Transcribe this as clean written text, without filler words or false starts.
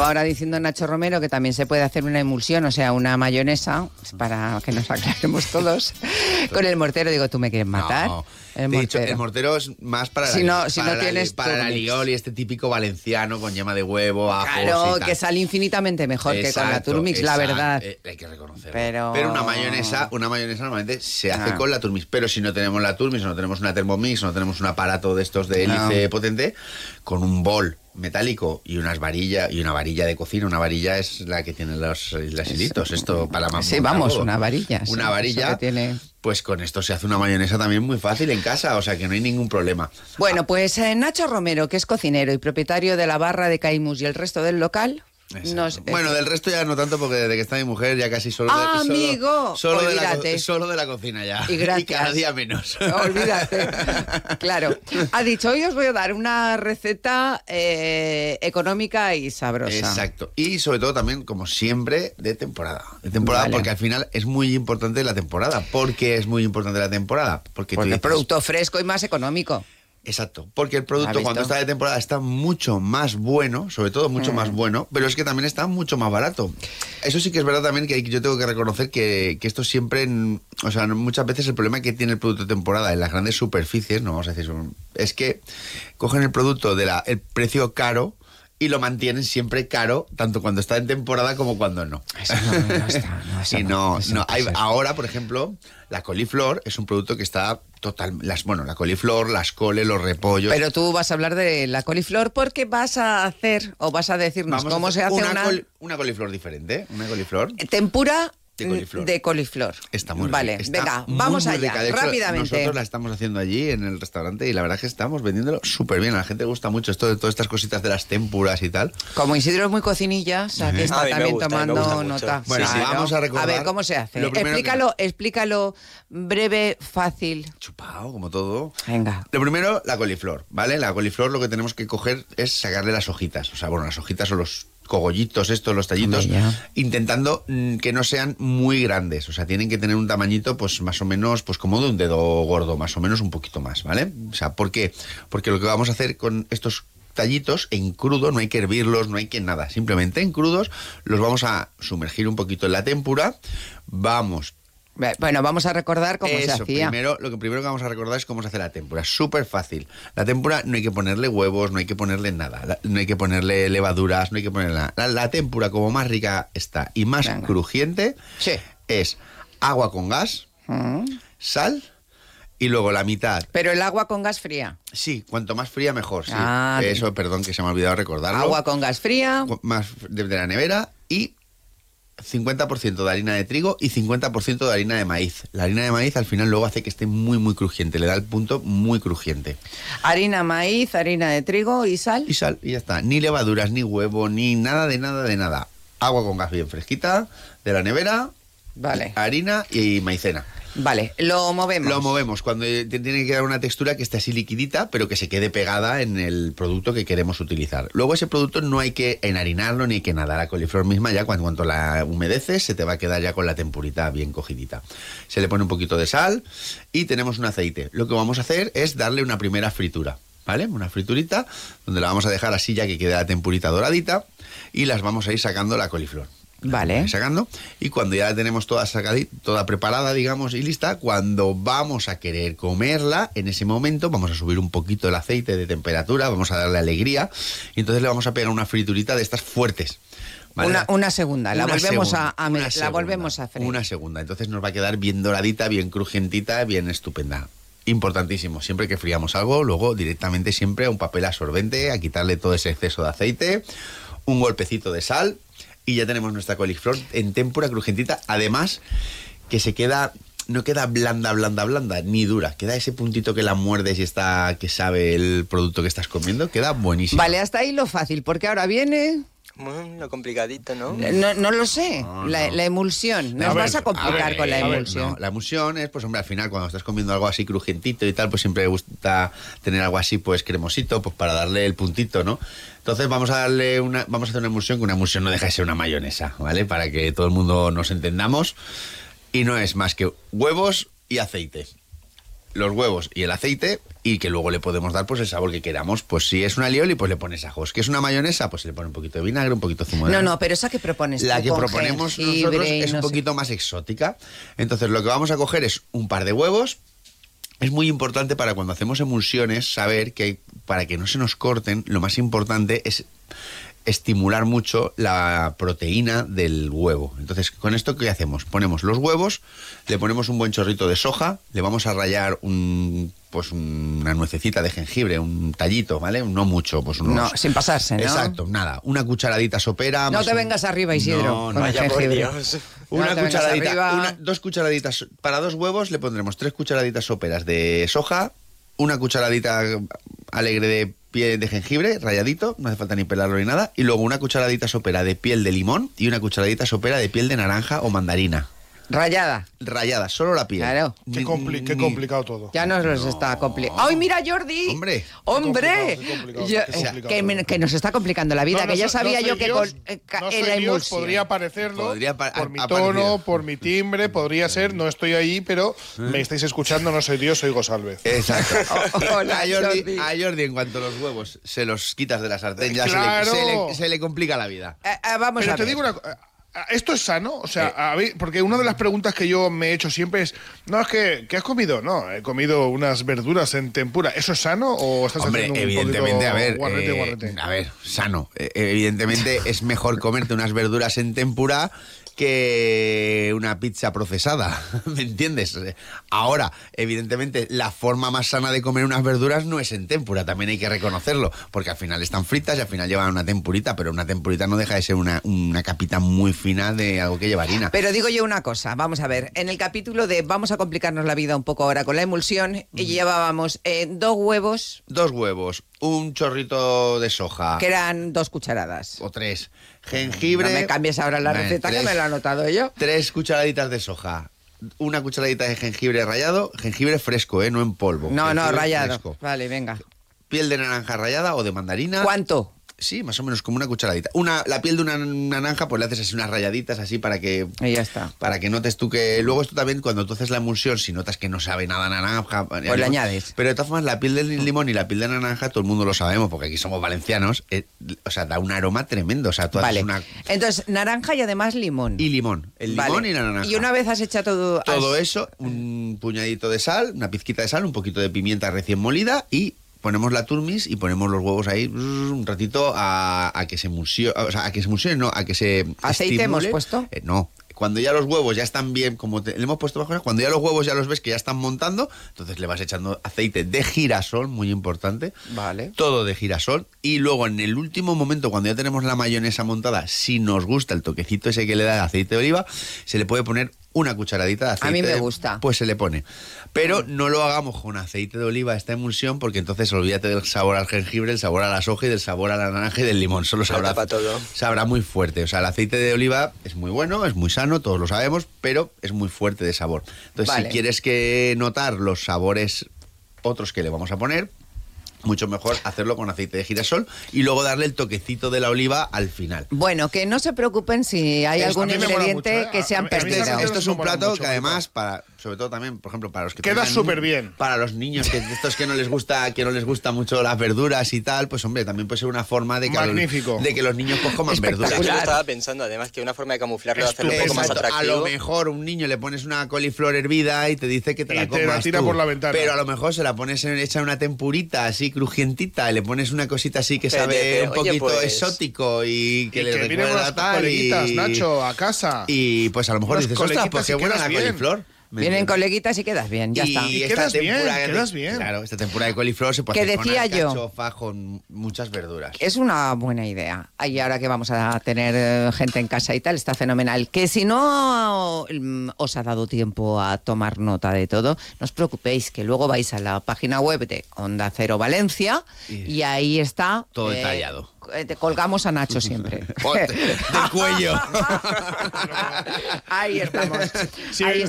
estaba ahora diciendo Nacho Romero que también se puede hacer una emulsión, o sea, una mayonesa, para que nos aclaremos todos, con el mortero. Digo, ¿tú me quieres matar? No, el te he dicho, mortero. el mortero es más para para la alioli, este típico valenciano con yema de huevo, ajos claro, y tal. que sale infinitamente mejor que con la Turmix, la verdad. Hay que reconocerlo. Pero una mayonesa normalmente se hace con la Turmix, pero si no tenemos la Turmix, no tenemos una Thermomix, no tenemos un aparato de estos de hélice potente, con un bol metálico y una varilla de cocina. Una varilla es la que tiene los hilitos, esto para más. Sí, vamos, una varilla. Una varilla, tiene... pues con esto se hace una mayonesa también muy fácil en casa, o sea que no hay ningún problema. Bueno, pues Nacho Romero, que es cocinero y propietario de la barra de Caimus y el resto del local... Bueno, del resto ya no tanto, porque desde que está mi mujer ya casi solo de la cocina ya. Y cada día menos. Olvídate. Claro. Ha dicho, hoy os voy a dar una receta económica y sabrosa. Exacto. Y sobre todo también, como siempre, de temporada. Vale. Porque al final es muy importante la temporada. ¿Por qué es muy importante la temporada? Porque el producto fresco y más económico. Exacto, porque el producto cuando está de temporada está mucho más bueno, sobre todo mucho más bueno, pero es que también está mucho más barato. Eso sí que es verdad también, que yo tengo que reconocer que esto siempre, o sea, muchas veces el problema que tiene el producto de temporada en las grandes superficies, no vamos a decir, es que cogen el producto el precio caro y lo mantienen siempre caro, tanto cuando está en temporada como cuando no. Eso no está. Ahora, por ejemplo, la coliflor es un producto que está la coliflor, las coles, los repollos. Pero tú vas a hablar de la coliflor porque vas a hacer, o vas a decirnos cómo se hace una coliflor diferente, una coliflor. Tempura de coliflor. Está muy vale, rica. Venga, vamos allá, de hecho, rápidamente. Nosotros la estamos haciendo allí en el restaurante y la verdad es que estamos vendiéndolo súper bien. A la gente le gusta mucho esto de todas estas cositas de las tempuras y tal. Como Isidro es muy cocinillas, aquí está también tomando nota. Bueno, sí, vamos a recordar. A ver, ¿cómo se hace? Explícalo breve, fácil. Chupado, como todo. Venga. Lo primero, la coliflor, ¿vale? La coliflor lo que tenemos que coger es sacarle las hojitas. O sea, las hojitas o los cogollitos los tallitos, intentando que no sean muy grandes, o sea, tienen que tener un tamañito pues más o menos, pues como de un dedo gordo, más o menos un poquito más, ¿vale? O sea, ¿por qué? Porque lo que vamos a hacer con estos tallitos en crudo, no hay que hervirlos, no hay que nada, simplemente en crudos los vamos a sumergir un poquito en la tempura, vamos a recordar cómo se hacía. Lo primero que vamos a recordar es cómo se hace la tempura. Súper fácil. La tempura no hay que ponerle huevos, no hay que ponerle nada. No hay que ponerle levaduras, no hay que ponerle nada. La tempura, como más rica está y más crujiente, es agua con gas, sal y luego la mitad. Pero el agua con gas fría. Sí, cuanto más fría mejor. Sí. Eso, perdón, que se me ha olvidado recordarlo. Agua con gas fría. Más desde la nevera y 50% de harina de trigo y 50% de harina de maíz. La harina de maíz al final luego hace que esté muy muy crujiente, le da el punto muy crujiente. Harina, maíz, harina de trigo y sal. Y sal, y ya está. Ni levaduras, ni huevo, ni nada de nada. Agua con gas bien fresquita, de la nevera, harina y maicena. Vale, lo movemos. Lo movemos cuando tiene que dar una textura que esté así liquidita, pero que se quede pegada en el producto que queremos utilizar. Luego ese producto no hay que enharinarlo ni hay que nada. La coliflor misma ya cuando la humedeces se te va a quedar ya con la tempurita bien cogidita. Se le pone un poquito de sal y tenemos un aceite. Lo que vamos a hacer es darle una primera fritura, ¿vale? Una friturita donde la vamos a dejar así ya que quede la tempurita doradita y las vamos a ir sacando la coliflor. Vale. Sacando, y cuando ya la tenemos toda sacadita, toda preparada, digamos, y lista, cuando vamos a querer comerla, en ese momento vamos a subir un poquito el aceite de temperatura, vamos a darle alegría, y entonces le vamos a pegar una friturita de estas fuertes. ¿Vale? Una segunda, la volvemos a freír. Una segunda, entonces nos va a quedar bien doradita, bien crujientita, bien estupenda. Importantísimo, siempre que fríamos algo, luego directamente siempre a un papel absorbente, a quitarle todo ese exceso de aceite, un golpecito de sal, y ya tenemos nuestra coliflor en tempura crujientita. Además, que no queda blanda, ni dura. Queda ese puntito que la muerdes y que sabe el producto que estás comiendo. Queda buenísimo. Vale, hasta ahí lo fácil, porque ahora viene... Lo complicadito, ¿no? No lo sé. La emulsión. Nos vas a complicar con la emulsión. No, la emulsión es, pues hombre, al final cuando estás comiendo algo así crujientito y tal, pues siempre gusta tener algo así, pues cremosito, pues para darle el puntito, ¿no? Entonces vamos a hacer una emulsión, que una emulsión no deja de ser una mayonesa, ¿vale? Para que todo el mundo nos entendamos. Y no es más que huevos y aceite. los huevos y el aceite, y que luego le podemos dar pues el sabor que queramos. Pues si es una alioli, pues le pones ajos. Que es una mayonesa, pues se le pone un poquito de vinagre, un poquito de zumo de No, pero esa que propones La tú, que con proponemos jengibre nosotros y es no un sé. poquito más exótica. Entonces lo que vamos a coger es un par de huevos. Es muy importante para cuando hacemos emulsiones saber que para que no se nos corten, lo más importante es estimular mucho la proteína del huevo. Entonces, con esto, ¿qué hacemos? Ponemos los huevos, le ponemos un buen chorrito de soja, le vamos a rallar una nuececita de jengibre, un tallito, ¿vale? No mucho, pues unos... No, sin pasarse, ¿no? Exacto, nada. Una cucharadita sopera. No te vengas arriba, Isidro, No, con no, el Vaya por jengibre. Dios. Una No te vengas cucharadita, arriba. 2 cucharaditas. Para 2 huevos le pondremos 3 cucharaditas soperas de soja, una cucharadita alegre de piel de jengibre, ralladito, no hace falta ni pelarlo ni nada, y luego una cucharadita sopera de piel de limón y una cucharadita sopera de piel de naranja o mandarina. Rayada. Rallada, solo la piel. Claro. Qué complicado todo. Ya nos los está complicando. ¡Ay, mira, Jordi! Hombre. ¡Hombre! Qué complicado, Yo- qué complicado todo. que nos está complicando la vida, que ya sabía soy yo que Dios, con no soy era Dios, emulsión. podría parecerlo Podría por mi aparecer. tono, por mi timbre, podría ser, no estoy ahí, pero me estáis escuchando, no soy Dios, soy González. Exacto. Hola, Jordi. A Jordi, en cuanto los huevos se los quitas de la sartén, ya Claro. se le complica la vida. Vamos Pero a te ver. digo una cosa. ¿Esto es sano? O sea, a ver, porque una de las preguntas que yo me he hecho siempre es, no, es que, ¿qué has comido? No, he comido unas verduras en tempura. ¿Eso es sano o estás Hombre, haciendo un evidentemente, poquito guarrete. guarrete? A ver, sano. Evidentemente es mejor comerte unas verduras en tempura que una pizza procesada, ¿me entiendes? Ahora, evidentemente, la forma más sana de comer unas verduras no es en tempura, también hay que reconocerlo, porque al final están fritas y al final llevan una tempurita, pero una tempurita no deja de ser una capita muy fina de algo que lleva harina. Pero digo yo una cosa, vamos a ver, en el capítulo de vamos a complicarnos la vida un poco ahora con la emulsión, y llevábamos 2 huevos, 2 huevos, un chorrito de soja, que eran 2 cucharadas. o 3, jengibre... No me cambies ahora la Vale, receta, que 3. me lo he anotado yo. 3 cucharaditas de soja, una cucharadita de jengibre rallado, jengibre fresco, no en polvo. No, jengibre rallado. fresco. Vale, venga. Piel de naranja rallada o de mandarina. ¿Cuánto? Sí, más o menos como una cucharadita. La piel de una naranja, pues le haces así unas rayaditas así para que... Y ya está. Para que notes tú que... Luego esto también, cuando tú haces la emulsión, si notas que no sabe nada a naranja... Pues le añades. Pero de todas formas, la piel del limón y la piel de naranja, todo el mundo lo sabemos, porque aquí somos valencianos, o sea, da un aroma tremendo. O sea, tú haces Vale. una... Entonces, naranja y además limón. Y limón. El limón Vale. y la naranja. Y una vez has hecho todo... Todo eso, un puñadito de sal, una pizquita de sal, un poquito de pimienta recién molida y ponemos la turmis y ponemos los huevos ahí un ratito a que se emulsione, o sea, a que se emulsione, no, a que se ¿Aceite estimule. hemos puesto? No. Cuando ya los huevos ya están bien, le hemos puesto más cosas, cuando ya los huevos ya los ves que ya están montando, entonces le vas echando aceite de girasol, muy importante. Vale. Todo de girasol. Y luego en el último momento, cuando ya tenemos la mayonesa montada, si nos gusta el toquecito ese que le da el aceite de oliva, se le puede poner una cucharadita de aceite. A mí me gusta. Pues se le pone. Pero no lo hagamos con aceite de oliva esta emulsión, porque entonces olvídate del sabor al jengibre, el sabor a la soja y del sabor a la naranja y del limón. Solo sabrá, Para todo. sabrá muy fuerte. O sea, el aceite de oliva es muy bueno, es muy sano, todos lo sabemos, pero es muy fuerte de sabor. Entonces, Vale. si quieres que notar los sabores otros que le vamos a poner, mucho mejor hacerlo con aceite de girasol y luego darle el toquecito de la oliva al final. Bueno, que no se preocupen si hay Esto algún a mí me mola ingrediente mucho, ¿eh? que se han A mí esas perdido. recetas Esto es un me molan plato mucho, que además, Pipa. sobre todo también, por ejemplo, para los que Queda tengan- superbién. Para los niños, estos que no les gusta mucho las verduras y tal, pues hombre, también puede ser una forma de que, Magnífico. de que los niños pues, coman verduras. Yo estaba pensando, además, que una forma de camuflarlo, de hacerlo un poco más Exacto. A atractivo. lo mejor un niño le pones una coliflor hervida y te dice que te Y la te comas la tira tú. por la ventana. Pero a lo mejor se la pones hecha una tempurita así crujientita y le pones una cosita así que Pero, sabe un oye, poquito pues- exótico y que Y le que vienen recuerda unas tal coleguitas, y... Nacho, a casa. Y pues a lo mejor Unas dices, ostras, coleguitas pues qué y buena la quedas bien. coliflor. ¿Me Vienen entiendes? coleguitas y quedas bien, ya está. Y esta quedas bien, tempura quedas bien. Claro, esta tempura de coliflor se puede Que hacer con decía yo. alcachofa, con muchas verduras. Es una buena idea. Y ahora que vamos a tener gente en casa y tal, está fenomenal. Que si no os ha dado tiempo a tomar nota de todo, no os preocupéis, que luego vais a la página web de Onda Cero Valencia y ahí está... Todo detallado. Te colgamos a Nacho siempre. Del cuello. Ahí estamos. Sí, Ahí